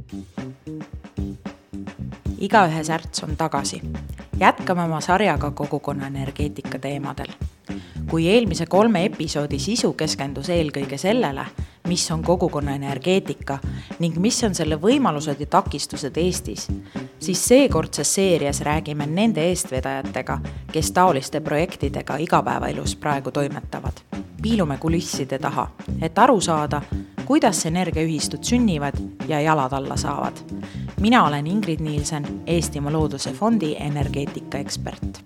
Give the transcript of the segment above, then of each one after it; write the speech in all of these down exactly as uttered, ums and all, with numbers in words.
Igaühe särts on tagasi. Jätkame oma sarjaga kogukonna energeetika teemadel. Kui eelmise kolme episoodi sisu keskendus eelkõige sellele, mis on kogukonna energeetika ning mis on selle võimalused ja takistused Eestis, siis seekordses seerias räägime nende eestvedajatega, kes taoliste projektidega igapäevaelus praegu toimetavad. Piilume kulisside taha, et aru saada, kuidas energiaühistud sünnivad ja jalad alla saavad. Mina olen Ingrid Nielsen, Eestimaa Looduse Fondi energeetika ekspert.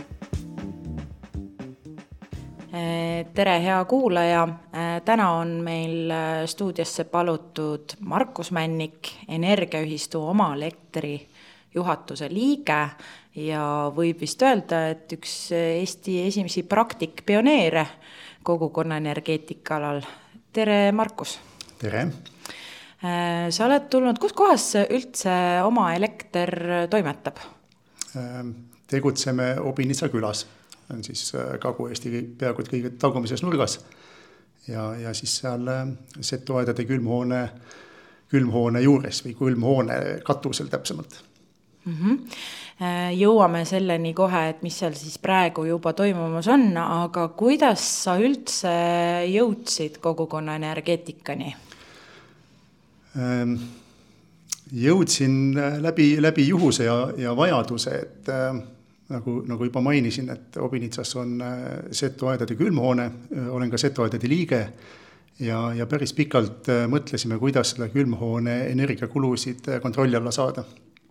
Tere, hea kuulaja! Täna on meil stuudiosse palutud Markus Männik, energiaühistu Oma Elektri juhatuse liige ja võib vist öelda, et üks Eesti esimesi praktikpioneere kogukonna energeetika alal. Tere, Markus! Tere! Sa oled tulnud, kus kohas üldse Oma Elekter toimetab? Tegutseme Obinitsa külas, on siis Kagu-Eesti peaaegu kõige tagumises nurgas ja, ja siis seal Setoaedade külmhoone, külmhoone juures või külmhoone katusel täpsemalt. Mm-hmm. Jõuame selleni kohe, et mis seal siis praegu juba toimumas on, aga kuidas sa üldse jõudsid kogukonna energeetikani? Jõudsin läbi, läbi juhuse ja, ja vajaduse, et äh, nagu, nagu juba mainisin, et Obinitsas on Setoaedade külmhoone, olen ka Setoaedade liige ja, ja päris pikalt mõtlesime, kuidas seda külmhoone energiakulusid kontrolli alla saada.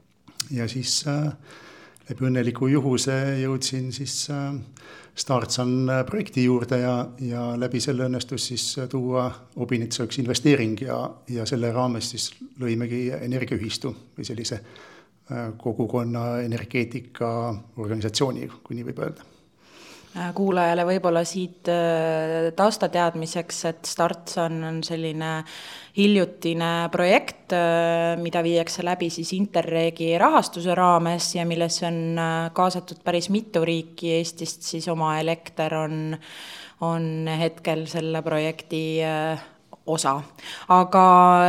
Ja siis äh, läbi õnneliku juhuse jõudsin siis äh, Startsan projekti juurde ja, ja läbi selle õnnestus siis tuua Obinitsa üks investeering ja, ja selle raames siis lõimegi energiaühistu või sellise äh, kogukonna energeetika organisatsiooni, kui nii võib öelda. Kuulajale võib-olla siit taustateadmiseks, et Startsan on selline hiljutine projekt, mida viiakse läbi siis Interregi rahastuse raames ja millesse on kaasatud päris mitu riiki Eestist, siis Oma Elekter on, on hetkel selle projekti osa. Aga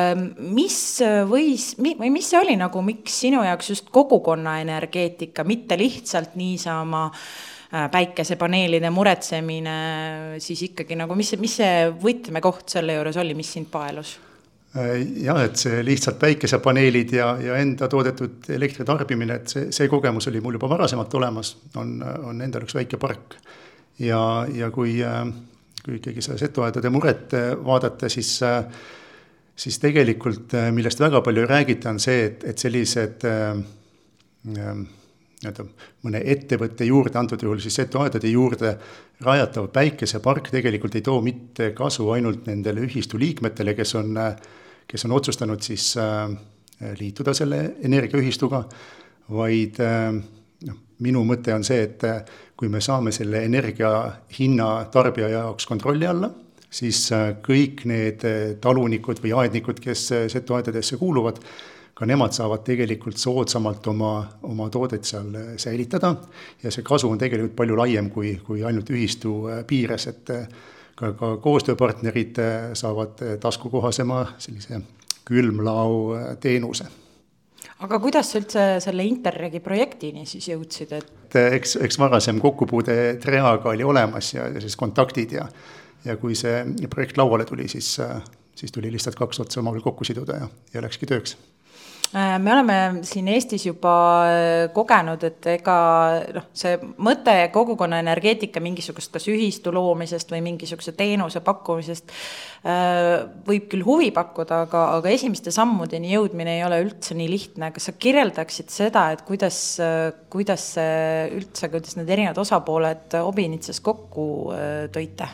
mis võis, või mis see oli nagu, miks sinu jaoks just kogukonna energeetika, mitte lihtsalt niisama päikesepaneelide muretsemine, siis ikkagi nagu, mis, mis see võtmekoht selle juures oli, mis sind paelus? Jah, et see lihtsalt päikesepaneelid ja, ja enda toodetud elektritarbimine, et see, see kogemus oli mul juba varasemalt olemas, on, on endal üks väike park. Ja, ja kui, kui ikkagi seda Setoaedade muret vaadata, siis, siis tegelikult, millest väga palju räägita, on see, et, et sellised äh, mõne ettevõtte juurde, antud juhul siis Setoaedade juurde rajatav päikesepark tegelikult ei too mitte kasu ainult nendele ühistu liikmetele, kes on, kes on otsustanud siis liituda selle energiaühistuga, vaid no, minu mõte on see, et kui me saame selle energia hinna tarbija jaoks kontrolli alla, siis kõik need talunikud või aednikud, kes Setoaedadesse kuuluvad, ka nemad saavad tegelikult soodsamalt oma, oma toodet seal säilitada ja see kasu on tegelikult palju laiem kui, kui ainult ühistu piires, et ka, ka koostööpartnerid saavad taskukohasema sellise külmlao teenuse. Aga kuidas üldse selle Interregi projektini siis jõudsid? Et... Eks, eks varasem kokkupuude Treaga oli olemas ja, ja siis kontaktid ja, ja kui see projekt lauale tuli, siis, siis tuli lihtsalt kaks otsa omavahel kokku siduda ja, ja läkski tööks. Me oleme siin Eestis juba kogenud, et ega noh, see mõte kogukonna energeetika mingisugust kas ühistu loomisest või mingisuguse teenuse pakkumisest võib küll huvi pakkuda, aga, aga esimeste sammudeni jõudmine ei ole üldse nii lihtne. Kas sa kirjeldaksid seda, et kuidas, kuidas üldse, kuidas need erinevad osapooled Obinitsas kokku tõite?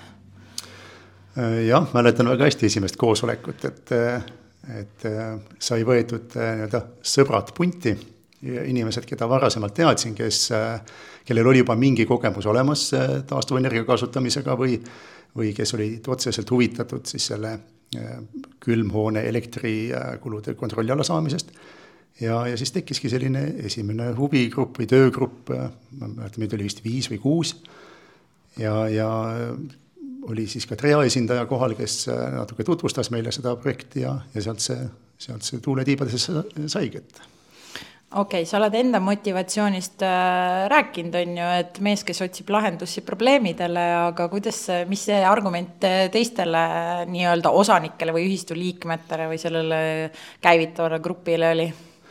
Jah, mäletan väga hästi esimest koosolekut, et et sai võetud nii-öelda sõbrad punti, inimesed, keda varasemalt teadsin, kes, kellel oli juba mingi kogemus olemas taastuvenergia kasutamisega või, või kes olid otseselt huvitatud siis selle külmhoone elektrikulude kontrolli alla saamisest. Ja, ja siis tekkiski selline esimene huvigrupp või töögrupp, ma mäletan, meid oli vist viis või kuus ja, ja oli siis ka Trea esindaja kohal, kes natuke tutvustas meile seda projekti ja, ja sealt see sealt see tuuletiibadesse saigi, et okei okay,, sa oled enda motivatsioonist äh, rääkinud, on ju, et mees, kes otsib lahendusi probleemidele, aga kuidas, mis see argument teistele nii-öelda osanikele või ühistu liikmetele või sellele käivitavale grupile oli?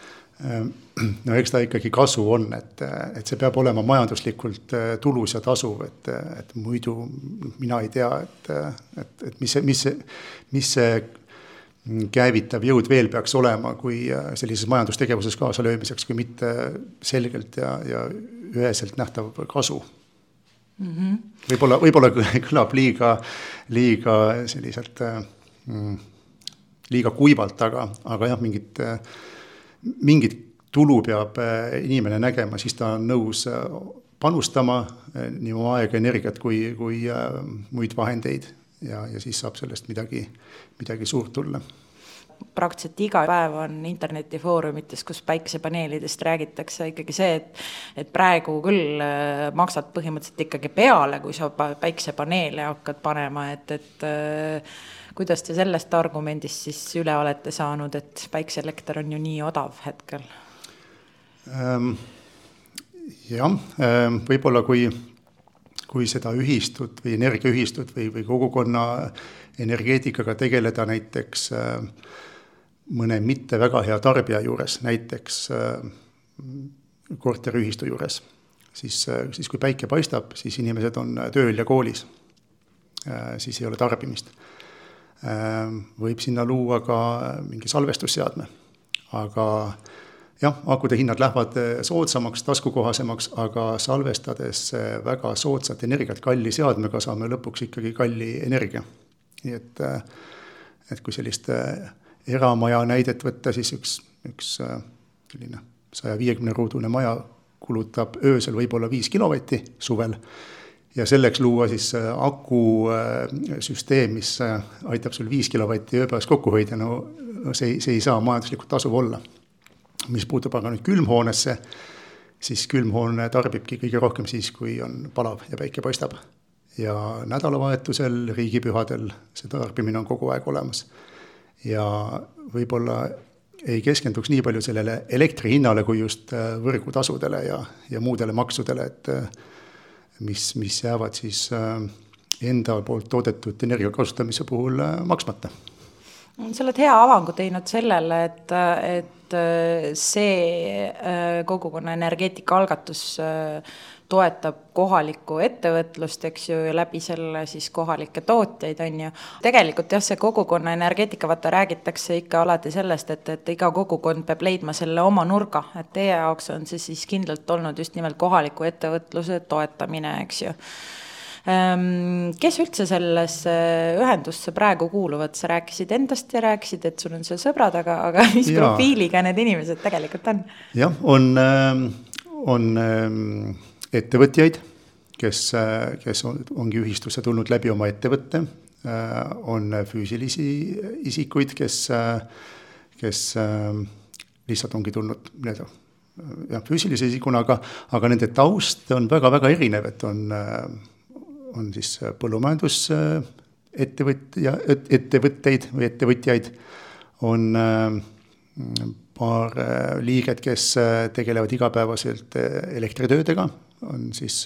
No eks ta ikkagi kasu on, et, et see peab olema majanduslikult tulus ja tasuv, et, et muidu mina ei tea, et, et, et mis see, mis see, mis see käivitav jõud veel peaks olema, kui sellises majandustegevuses kaasalöömiseks, kui mitte selgelt ja, ja üheselt nähtav kasu. Mm-hmm. Võib-olla, võib-olla kõlab liiga, liiga selliselt mm, liiga kuivalt, aga, aga jah, mingit, mingit tulu peab inimene nägema, siis ta on nõus panustama nii oma aega, energiat kui, kui muid vahendeid. Ja, ja siis saab sellest midagi, midagi suurt tulla. Praktiliselt iga päev on internetifoorumites, kus päikesepaneelidest räägitakse ikkagi see, et, et praegu küll maksad põhimõtteliselt ikkagi peale, kui sa päikesepaneele hakkad panema, et, et kuidas te sellest argumendist siis üle olete saanud, et päikeseelekter on ju nii odav hetkel? Ähm, jah, võib-olla kui kui seda ühistut või energiaühistut või, või kogukonna energeetikaga tegeleda näiteks mõne mitte väga hea tarbija juures, näiteks korteriühistu juures, siis, siis kui päike paistab, siis inimesed on tööl ja koolis, siis ei ole tarbimist. Võib sinna luua ka mingi salvestusseadme, aga jah, akude hinnad lähevad soodsamaks, taskukohasemaks, aga salvestades väga soodsat energiat kalli seadmega saame lõpuks ikkagi kalli energia. Nii et, et kui sellist eramaja näidet võtta, siis üks, üks selline saja viiekümne ruudune maja kulutab öösel võib-olla viis kilovatti suvel ja selleks luua siis aku süsteem, mis aitab sul viis kilovatti ööpäevas kokku hoida, no see, see ei saa majanduslikult tasuv olla. Mis puutub aga nüüd külmhoonesse, siis külmhoone tarbibki kõige rohkem siis, kui on palav ja päike paistab. Ja nädalavahetusel, riigipühadel see tarbimine on kogu aeg olemas. Ja võib-olla ei keskenduks nii palju sellele elektri hinnale kui just võrgutasudele ja, ja muudele maksudele, et mis, mis jäävad siis enda poolt toodetud energia kasutamise puhul maksmata. Sa oled hea avangu teinud sellele, et, et see kogukonna energeetika algatus toetab kohalikku ettevõtlust, eks ju, ja läbi selle siis kohalikke tootjaid on ju. Tegelikult jah, see kogukonna energeetika, vaata räägitakse ikka alati sellest, et, et iga kogukond peab leidma selle oma nurga, et teie jaoks on see siis kindlalt olnud just nimelt kohaliku ettevõtluse toetamine, eks ju. Kes üldse sellesse ühendusse praegu kuuluvad? Sa rääkisid endast ja rääkisid, et sul on seal sõbrad, aga, aga mis ja. Profiiliga need inimesed tegelikult on? Jah, on, on ettevõtjaid, kes, kes on, ongi ühistusse tulnud läbi oma ettevõtte, on füüsilisi isikuid, kes, kes lihtsalt ongi tulnud nii-öelda ja, füüsilise isikuna, aga, aga nende taust on väga-väga erinev, et on on siis põllumajandus ettevõtja, ettevõtteid või ettevõtjaid, on paar liiget, kes tegelevad igapäevaselt elektritöödega, on siis,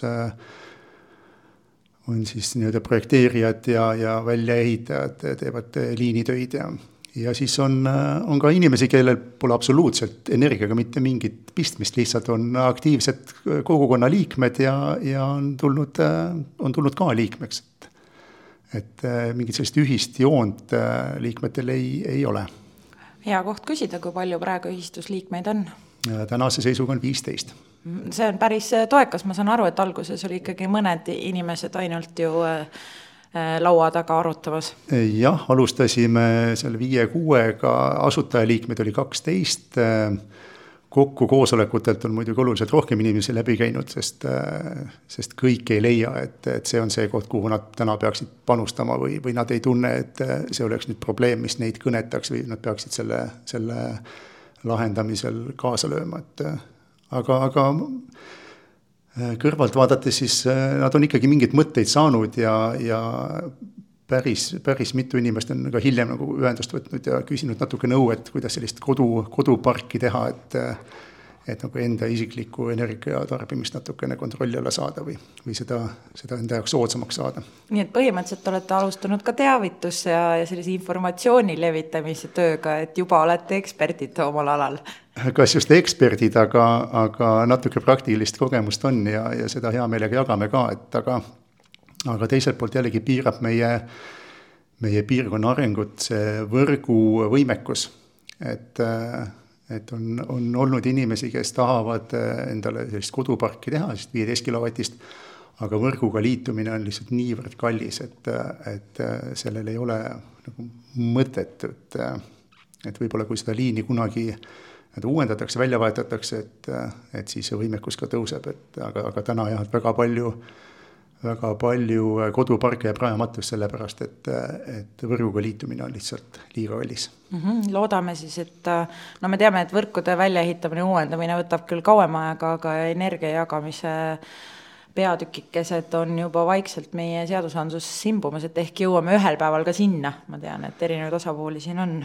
on siis nii-öelda projekteerijad ja, ja väljaehitajad teevad liinitöid ja, ja siis on, on ka inimesi, kellel pole absoluutselt energiaga mitte mingit pistmist, lihtsalt on aktiivsed kogukonna liikmed ja, ja on, tulnud, on tulnud ka liikmeks. Et, et mingit sellist ühist joont liikmetel ei, ei ole. Hea koht küsida, kui palju praegu ühistusliikmeid on? Tänase seisuga on viisteist. See on päris toekas, ma saan aru, et alguses oli ikkagi mõned inimesed ainult ju laua taga arutamas. Jah, alustasime seal viie kuuega, asutajaliikmed oli kaksteist, kokku koosolekutelt on muidugi oluliselt rohkem inimesi läbi käinud, sest, sest kõik ei leia, et, et see on see koht, kuhu nad täna peaksid panustama või, või nad ei tunne, et see oleks nüüd probleem, mis neid kõnetaks või nad peaksid selle, selle lahendamisel kaasa lööma. Et, aga, aga kõrvalt vaadates siis nad on ikkagi mingid mõtteid saanud ja, ja päris, päris mitu inimest on ka hiljem nagu ühendust võtnud ja küsinud natuke nõu, et kuidas sellist kodu, koduparki teha, et, et nagu enda isiklikku energia tarbimist natukene kontrolli alla saada või, või seda, seda enda jaoks soodsamaks saada. Nii et põhimõtteliselt olete alustanud ka teavitus ja, ja sellise informatsiooni levitamise tööga, et juba olete eksperdid omal alal. Kas just eksperdid, aga, aga natuke praktilist kogemust on ja, ja seda hea meelega jagame ka, et aga aga teiselt poolt jällegi piirab meie, meie piirkonna arengut see võrgu võimekus, et, et on, on olnud inimesi, kes tahavad endale sellist koduparki teha, sest viieteist kilovatist, aga võrguga liitumine on lihtsalt niivõrd kallis, et, et sellel ei ole nagu mõtet, et, et võib-olla kui seda liini kunagi uuendatakse, välja vaetatakse, et, et siis see võimekus ka tõuseb, et aga, aga täna jah, väga palju väga palju koduparke jääb rajamatus sellepärast, et, et võrguga liitumine on lihtsalt liiga kallis. Mm-hmm. Loodame siis, et no me teame, et võrkude väljaehitamine, uuendamine võtab küll kauem aega, aga energia jagamise peatükikesed on juba vaikselt meie seadusandlus simbumas, et ehk jõuame ühel päeval ka sinna. Ma tean, et erinevaid osapooli siin on.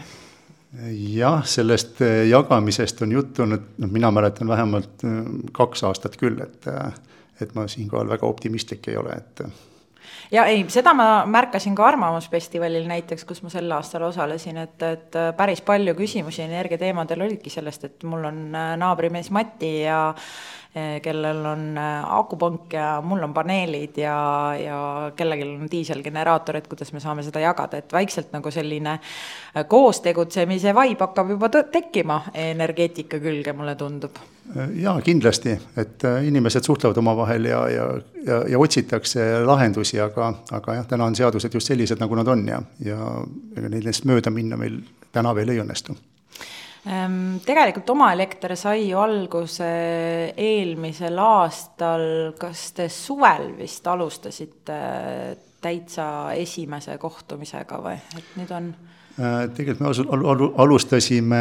Jah, sellest jagamisest on juttu, no mina mäletan vähemalt kaks aastat küll, et et ma siinkohal väga optimistlik ei ole, et ja ei, seda ma märkasin ka Arvamusfestivalil näiteks, kus ma sel aastal osalesin, et, et päris palju küsimusi energiateemadel olidki sellest, et mul on naabrimees Mati ja kellel on akupank ja mul on paneelid ja, ja kellelgi on diiselgeneraatorid, kuidas me saame seda jagada, et vaikselt nagu selline koos tegutsemise vaib hakkab juba tekkima energeetika külge, mulle tundub. Jaa, kindlasti, et inimesed suhtlevad oma vahel ja, ja, ja, ja otsitakse lahendusi, aga, aga jah, täna on seadused just sellised, nagu nad on ja, ja neilest mööda minna meil täna veel ei õnnestu. Tegelikult oma elekter sai ju alguse eelmisel aastal, kas te suvel vist alustasite täitsa esimese kohtumisega või? Et nüüd on... Tegelikult me alustasime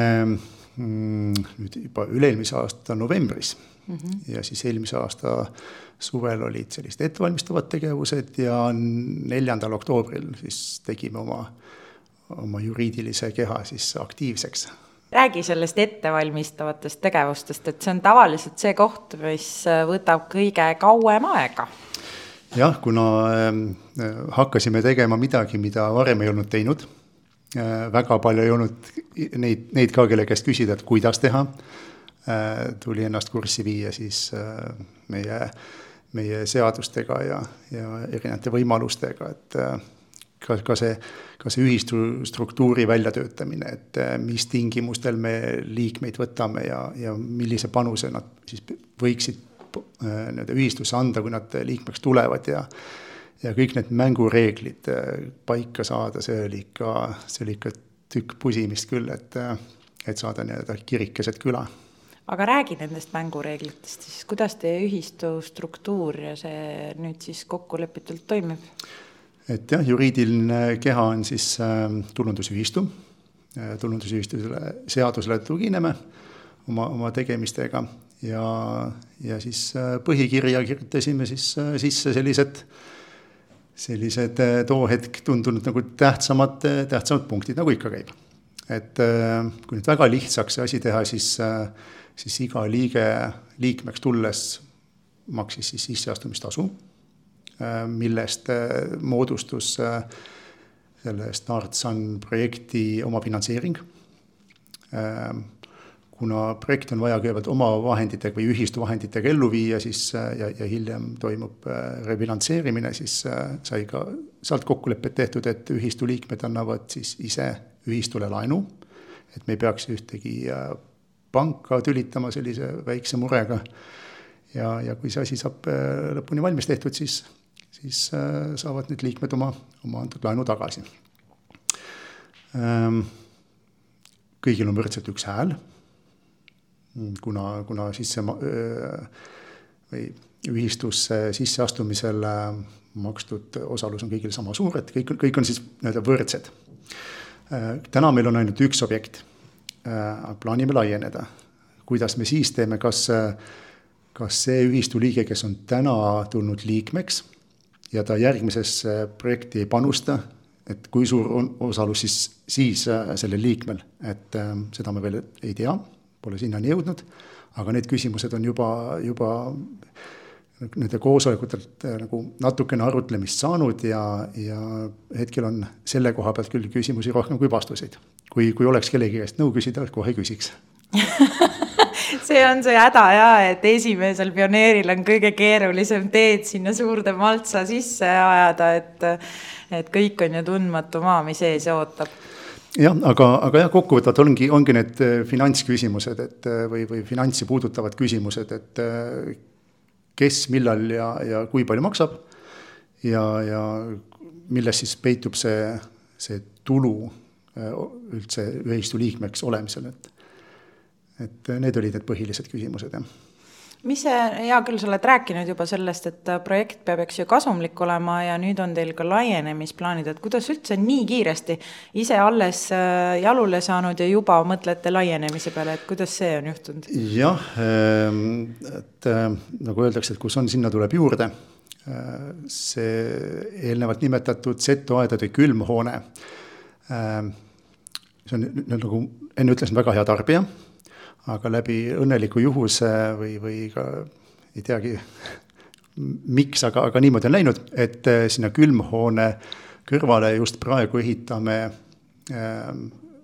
nüüd juba üle-eelmise aasta novembris mm-hmm. ja siis eelmise aasta suvel olid sellist ettevalmistavad tegevused ja neljandal oktoobril siis tegime oma, oma juriidilise keha siis aktiivseks. Räägi sellest ettevalmistavatest tegevustest, et see on tavaliselt see koht, mis võtab kõige kauem aega. Jah, kuna hakkasime tegema midagi, mida varem ei olnud teinud, väga palju ei olnud neid, neid ka, kelle käest küsida, et kuidas teha, tuli ennast kurssi viia siis meie, meie seadustega ja, ja erinevate võimalustega, et ka, ka see ka see ühistustruktuuri väljatöötamine, et mis tingimustel me liikmeid võtame ja, ja millise panuse nad siis võiksid ühistusse anda, kui nad liikmeks tulevad ja, ja kõik need mängureeglid paika saada, see oli ikka, see oli ikka tükk pusimist küll, et, et saada nii-öelda kirikeset küla. Aga räägi nendest mängureeglitest, siis kuidas teie ühistustruktuur ja see nüüd siis kokkulepitult toimib? Et jah, juriidiline keha on siis äh, tulundusühistu, äh, tulundusühistusele seadusele tugineme oma, oma tegemistega ja, ja siis äh, põhikirja kirjutasime siis äh, sisse sellised, sellised äh, too hetk tundunud nagu tähtsamad, tähtsamad punktid, nagu ikka käib. Et äh, kui nüüd väga lihtsaks see asi teha, siis, äh, siis iga liige liikmeks tulles maksis siis sisseastumistasu, millest moodustus selle StartSun projekti oma finantseering. Kuna projekt on vaja kõigepealt oma vahenditega või ühistu vahenditega ellu viia, siis, ja, ja hiljem toimub refinantseerimine, siis sai ka sealt kokkulepped tehtud, et ühistu liikmed annavad siis ise ühistule laenu, et me ei peaks ühtegi panka tülitama sellise väikse murega. Ja, ja kui see asi saab lõpuni valmis tehtud, siis siis saavad nüüd liikmed oma, oma antud laenu tagasi. Kõigil on võrdselt üks hääl, kuna, kuna sisse, või ühistusse sisseastumisel makstud osalus on kõigil sama suur, et kõik, kõik on siis nii-öelda võrdsed. Täna meil on ainult üks objekt, plaanime laieneda. Kuidas me siis teeme, kas, kas see ühistu liige, kes on täna tulnud liikmeks, ja ta järgmises projekti ei panusta, et kui suur on osalus siis, siis sellel liikmel, et seda me veel ei tea, pole sinnani jõudnud, aga need küsimused on juba, juba nende koosolekutelt nagu natukene arutlemist saanud ja, ja hetkel on selle koha pealt küll küsimusi rohkem kui vastuseid. Kui, kui oleks kellegi käest nõu küsida, kohe küsiks. See on see häda ja, et esimesel pioneeril on kõige keerulisem teed sinna suurde maltsa sisse ajada, et, et kõik on ju tundmatu maa, mis ees ootab. Jah, aga, aga jah, kokkuvõtvad ongi, ongi need finantsküsimused et, või, või finantsi puudutavad küsimused, et kes, millal ja, ja kui palju maksab ja, ja milles siis peitub see, see tulu üldse ühistu liikmeks olemisel, et et need olid need põhilised küsimused. Ja. Mis see, hea küll, sa oled rääkinud juba sellest, et projekt peab eks ju kasumlik olema ja nüüd on teil ka laienemisplaanid, et kuidas üldse nii kiiresti ise alles jalule saanud ja juba mõtlete laienemise peale, et kuidas see on juhtunud? Jah, et nagu öeldakse, et kus on, sinna tuleb juurde. See eelnevalt nimetatud Z-aedade külmhoone, see on nagu enne ütlesin väga hea tarbija, aga läbi õnneliku juhuse või, või ka ei teagi miks, aga, aga niimoodi on läinud, et sinna külmhoone kõrvale just praegu ehitame äh,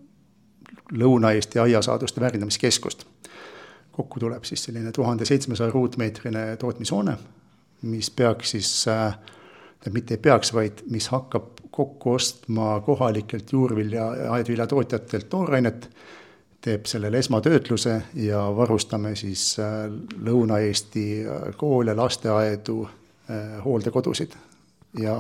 Lõuna-Eesti aiasaaduste väärindamiskeskust. Kokku tuleb siis selline tuhat seitsmesaja ruutmeetrine tootmishoone, mis peaks siis, äh, mitte ei peaks, vaid mis hakkab kokku ostma kohalikelt juurvilja ja aedvilja tootjatelt toorainet, teeb sellele esmatöötluse ja varustame siis Lõuna-Eesti koole, lasteaedu, hooldekodusid. Ja,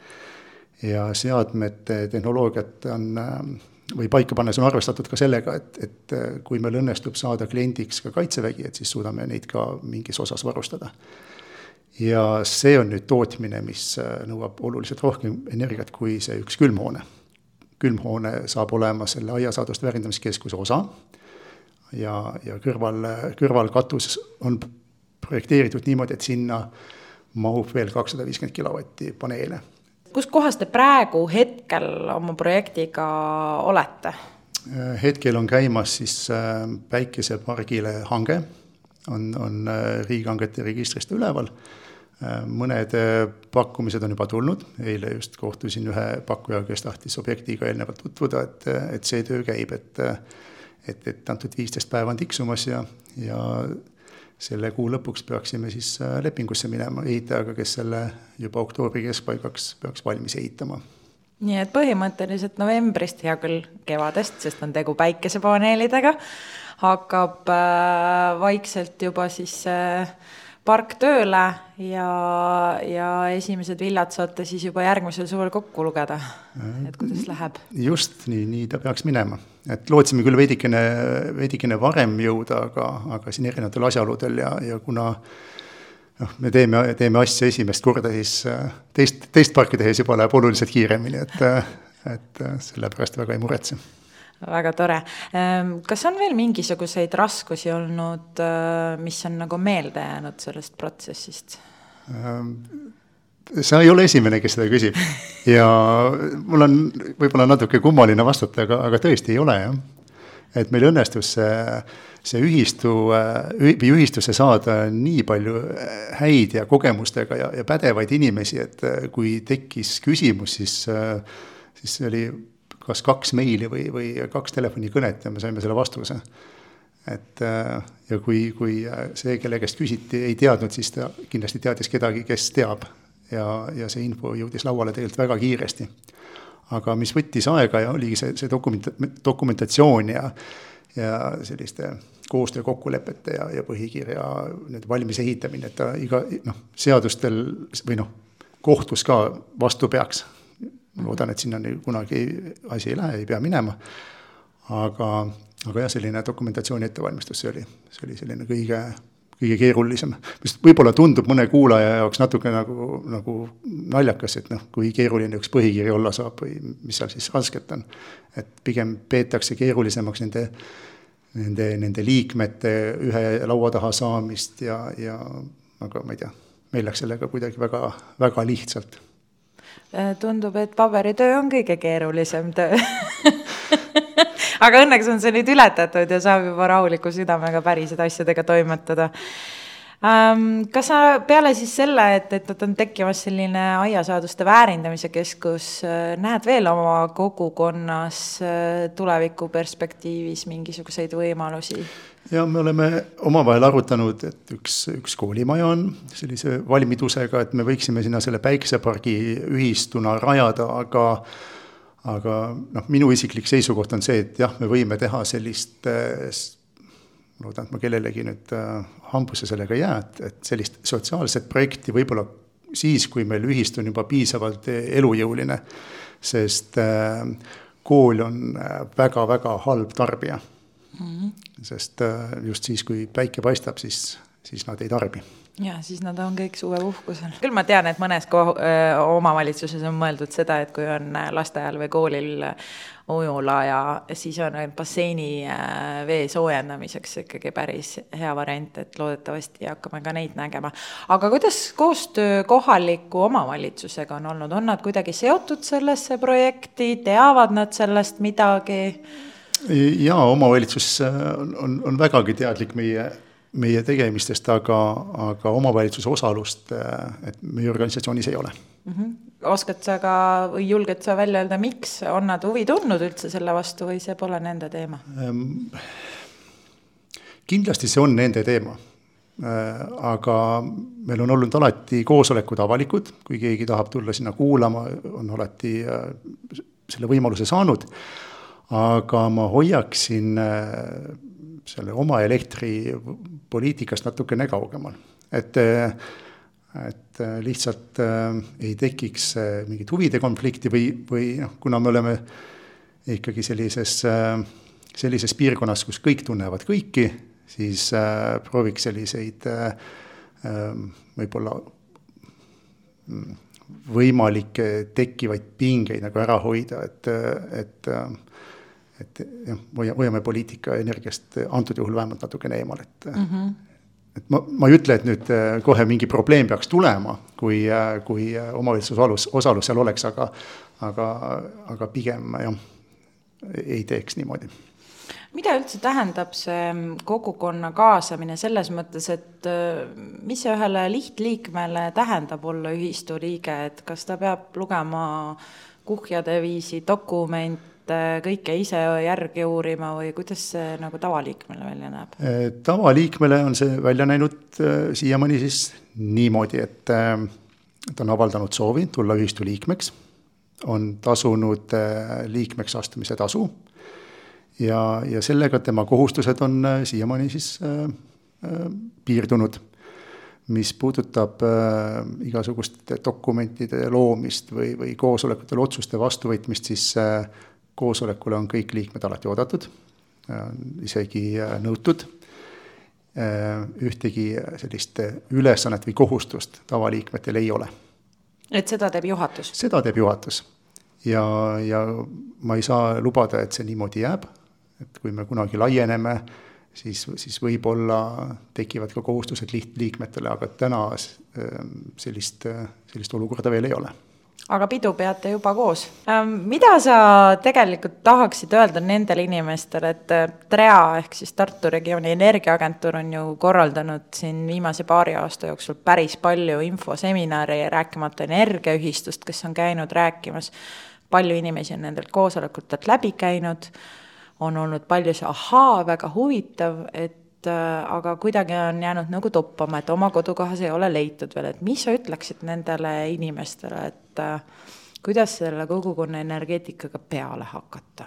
ja seadmete tehnoloogiat on, või paika pannes on arvestatud ka sellega, et, et kui meil õnnestub saada kliendiks ka kaitsevägi, et siis suudame neid ka mingis osas varustada. Ja see on nüüd tootmine, mis nõuab oluliselt rohkem energiat kui see üks külmhoone. Külmhoone saab olema selle aiasaaduste väärindamiskeskuse osa ja, ja kõrval, kõrval katus on projekteeritud niimoodi, et sinna mahub veel kakssada viiskümmend kilovatti paneele. Kus kohas te praegu hetkel oma projektiga olete? Hetkel on käimas siis päikesepargile hange, on, on riigihangete registrist üleval. Mõned pakkumised on juba tulnud, eile just kohtusin ühe pakkujaga, kes tahtis objektiga eelnevalt tutvuda, et, et see töö käib, et, et, et antud viisteist päeva on tiksumas ja, ja selle kuu lõpuks peaksime siis lepingusse minema ehitajaga, kes selle juba oktoobri keskpaigaks peaks valmis ehitama. Nii et põhimõtteliselt novembrist, hea küll kevadest, sest on tegu päikesepaneelidega, hakkab äh, vaikselt juba siis äh, park tööle ja, ja esimesed villad saate siis juba järgmisel suvel kokku lugeda, et kuidas läheb. Just nii, nii ta peaks minema. Et lootsime küll veidikene, veidikene varem jõuda, aga, aga siin erinevatel asjaoludel ja, ja kuna noh, me teeme, teeme asja esimest korda, siis teist, teist parki tehes juba läheb oluliselt kiiremini, et, et sellepärast väga ei muretse. Väga tore. Kas on veel mingisuguseid raskusi olnud, mis on nagu meelde jäänud sellest protsessist? Sa ei ole esimene, kes seda küsib. Ja mul on võib-olla natuke kummaline vastata, aga, aga tõesti ei ole. Jah. Et meil õnnestus see, see ühistu, ühistusse saada nii palju häid ja kogemustega ja, ja pädevaid inimesi, et kui tekkis küsimus, siis, siis see oli kas kaks meili või, või kaks telefonikõnet ja me saime selle vastuse. Et, ja kui, kui see, kelle käest küsiti, ei teadnud, siis ta kindlasti teadis kedagi, kes teab. Ja, ja see info jõudis lauale tegelikult väga kiiresti. Aga mis võttis aega ja oligi see, see dokumenta, dokumentatsioon ja, ja selliste koostöö kokkulepete ja, ja põhikirja nüüd valmis ehitamine, et ta iga noh, seadustel või noh, kohtus ka vastu peaks. Loodan, et sinna kunagi asi ei lähe, ei pea minema. Aga, aga jah, selline dokumentatsiooni ettevalmistus see oli. See oli selline kõige, kõige keerulisem. Mis võib-olla tundub mõne kuulaja jaoks natuke nagu, nagu naljakas, et noh, kui keeruline üks põhikiri olla saab või mis seal siis rasket on. Et pigem peetakse keerulisemaks nende, nende, nende liikmete ühe laua taha saamist ja, ja aga ma ei tea, meil läks sellega kuidagi väga, väga lihtsalt. Tundub, et paberitöö on kõige keerulisem töö. Aga õnneks on see nüüd ületatud ja saab juba rahuliku südamega pärised asjadega toimetada. Kas sa peale siis selle, et, et on tekkimas selline aiasaaduste väärindamise keskus, näed veel oma kogukonnas tuleviku perspektiivis mingisuguseid võimalusi? Ja me oleme omavahel arutanud, et üks, üks koolimaja on sellise valmidusega, et me võiksime sinna selle päikesepargi ühistuna rajada, aga aga noh, minu isiklik seisukoht on see, et jah, me võime teha sellist, loodan, et ma kellelegi nüüd hambusse sellega jää, et sellist sotsiaalset projekti võib-olla siis, kui meil ühist on juba piisavalt elujõuline, sest kool on väga-väga halb tarbija. Mm-hmm. Sest just siis, kui päike paistab, siis, siis nad ei tarbi. Ja, siis nad on kõik suve uhkusel. Küll ma tean, et mõnes ko- omavalitsuses on mõeldud seda, et kui on lasteajal või koolil ujula ja siis on basseini vee soojendamiseks ikkagi päris hea variant, et loodetavasti hakkame ka neid nägema. Aga kuidas koostöö kohaliku omavalitsusega on olnud? On nad kuidagi seotud sellesse projekti? Teavad nad sellest midagi? Ja, omavalitsus on, on, on vägagi teadlik meie meie tegemistest, aga, aga omavalitsuse osalust, et meie organisatsioonis ei ole. Mm-hmm. Oskad sa ka või julged sa välja öelda, miks on nad huvi tundnud üldse selle vastu või see pole nende teema? Kindlasti see on nende teema, aga meil on olnud alati koosolekud avalikud, kui keegi tahab tulla sinna kuulama, on alati selle võimaluse saanud, aga ma hoiaksin selle oma elektripoliitikast natukene kaugemal. Et, et lihtsalt ei tekiks mingit huvide konflikti või, või noh, kuna me oleme ikkagi sellises, sellises piirkonnas, kus kõik tunnevad kõiki, siis prooviks selliseid võib-olla võimalikke tekkivaid pingeid nagu ära hoida, et, et et jah, hoiame poliitika energiast antud juhul vähemalt natukene eemal, et, mm-hmm. et ma, ma ei ütle, et nüüd kohe mingi probleem peaks tulema, kui, kui omavalitsuse osalus, osalus seal oleks, aga, aga, aga pigem jah, ei teeks niimoodi. Mida üldse tähendab see kogukonna kaasamine selles mõttes, et mis see ühele lihtliikmele tähendab olla ühistu liige, et kas ta peab lugema kuhjade viisi dokument, kõike ise järgi uurima või kuidas see nagu tavaliikmele välja näeb? Tavaliikmele on see välja näinud siiamaani siis niimoodi, et ta on avaldanud soovi tulla ühistu liikmeks, on tasunud liikmeks astumise tasu ja, ja sellega tema kohustused on siiamaani siis piirdunud. Mis puudutab igasuguste dokumentide loomist või, või koosolekutel otsuste vastuvõtmist, siis koosolekule on kõik liikmed alati oodatud, isegi nõutud. Ühtegi sellist ülesannet või kohustust tavaliikmetel ei ole. Et seda teeb juhatus? Seda teeb juhatus. Ja, ja ma ei saa lubada, et see niimoodi jääb. Et kui me kunagi laieneme, siis, siis võib-olla tekivad ka kohustused lihtliikmetele, aga täna sellist, sellist olukorda veel ei ole. Aga pidu peate juba koos. Mida sa tegelikult tahaksid öelda nendele inimestele, et T R E A ehk siis Tartu regiooni energiaagentuur on ju korraldanud siin viimase paari aasta jooksul päris palju infoseminari rääkimata energiaühistust, kes on käinud rääkimas. Palju inimesi on nendelt koosolekutelt läbi käinud, on olnud palju see ahaa, väga huvitav, et aga kuidagi on jäänud nagu toppama, et oma kodukohas ei ole leitud veel, et mis sa ütleksid nendele inimestele, et kuidas selle kogukonna energeetikaga peale hakata?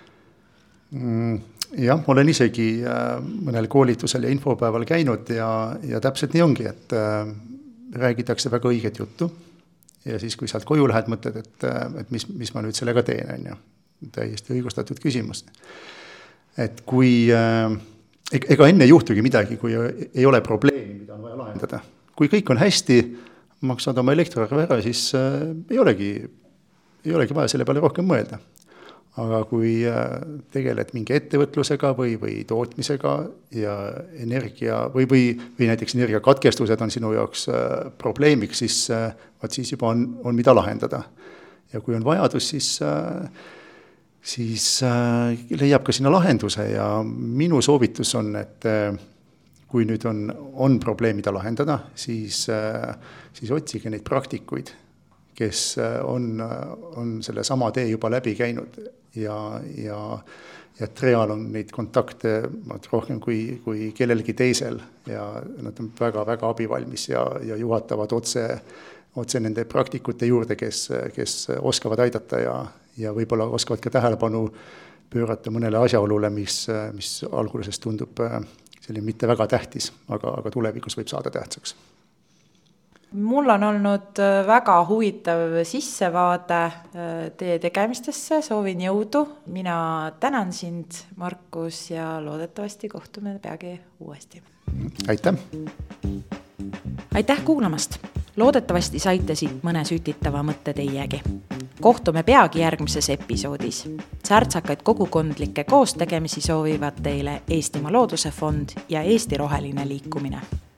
Jah, ma olen isegi mõnel koolitusel ja infopäeval käinud ja, ja täpselt nii ongi, et räägitakse väga õiget juttu ja siis, kui sealt koju lähed, mõtled, et, et mis, mis ma nüüd sellega teen, on ju. Täiesti õigustatud küsimus. Et kui ega enne juhtugi midagi, kui ei ole probleemi, mida on vaja lahendada. Kui kõik on hästi, maksad oma elektriarve ära, siis ei olegi, ei olegi vaja selle peale rohkem mõelda. aga kui tegeled mingi ettevõtlusega või, või tootmisega ja energia või, või, või näiteks energiakatkestused on sinu jaoks probleemiks, siis, vaat siis juba on, on mida lahendada. Ja kui on vajadus, siis, siis leiab ka sinna lahenduse ja minu soovitus on, et kui nüüd on, on probleem, mida lahendada, siis, siis otsige neid praktikuid, kes on, on selle sama tee juba läbi käinud ja, ja, ja Treal on neid kontakte rohkem kui, kui kellelgi teisel ja nad on väga, väga abivalmis ja, ja juhatavad otse, otse nende praktikute juurde, kes, kes oskavad aidata ja, ja võib-olla oskavad ka tähelepanu pöörata mõnele asjaolule, mis, mis alguses tundub selline mitte väga tähtis, aga, aga tulevikus võib saada tähtsaks. Mul on olnud väga huvitav sissevaade teie tegemistesse, soovin jõudu. Mina tänan sind, Markus, ja loodetavasti kohtume peagi uuesti. Aitäh! Aitäh kuulamast! Loodetavasti saite siit mõne sütitava mõtte teiegi. Kohtume peagi järgmises episoodis. Särtsakaid kogukondlikke koostegemisi soovivad teile Eestimaa Looduse Fond ja Eesti Roheline Liikumine.